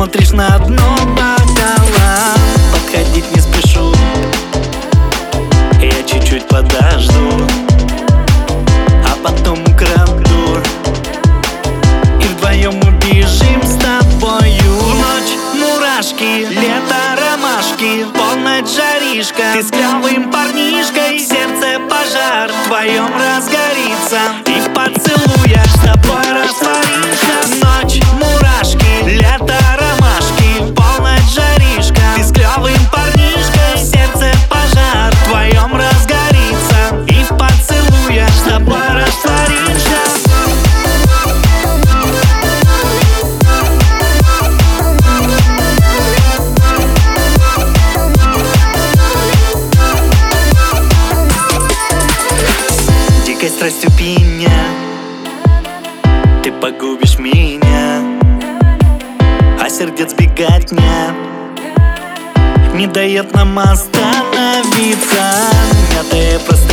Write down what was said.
смотришь на дно бокала. Подходить не спешу, я чуть-чуть подожду, а потом украду, и вдвоем убежим с тобою. В ночь мурашки, лето ромашки, полночь жаришка. Ты с клёвым парнишкой, в сердце пожар в твоем разгорится, и в поцелуях с тобой растворишься. Ночь мурашки, лето ромашки, полночь жаришка. Ты с клёвым парнишкой, в сердце пожар в твоем разгорится, и в поцелуях с тобой растворишься. Дикой страстью пьяня, ты погубишь меня, а сердец беготня не дает нам остановиться. Мятые простыни